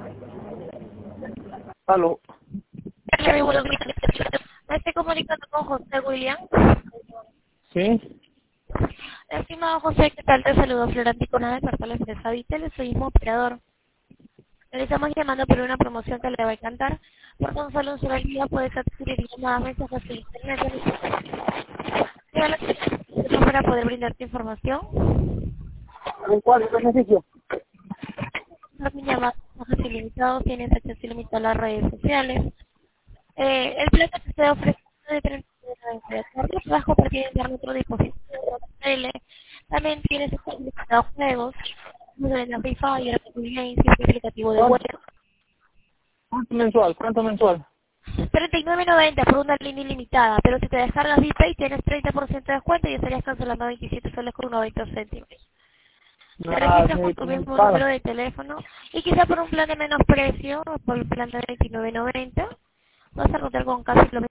Aló. Me estoy comunicando con José William. Sí. Estimado José, ¿qué tal? Te saludo Floranticona de parte de la empresa Vitel, soy mismo operador. Le estamos llamando por una promoción que le va a encantar. Por tan solo un solo día puedes adquirir llamadas, mensajes de internet para poder brindarte información. ¿En cuál beneficio? Las llamadas, mensajes ilimitados, tienes acceso ilimitado a las redes sociales. El plan que se ofrece de 39 de acuerdo, puedes compartir en otro dispositivo, tele. También tienes ilimitado juegos, como de la Free Fire, Games, y aplicativo de web. ¿Cuánto mensual? ¿Cuánto mensual? 39.90 por una línea ilimitada, pero si te descargas VPay tienes 30% de descuento y estarías cancelando 27 soles con 90 céntimos. Te registras con tu mismo número de teléfono y quizá por un plan de menos precio, por el plan de 29.90, vas a contar con casi lo mismo.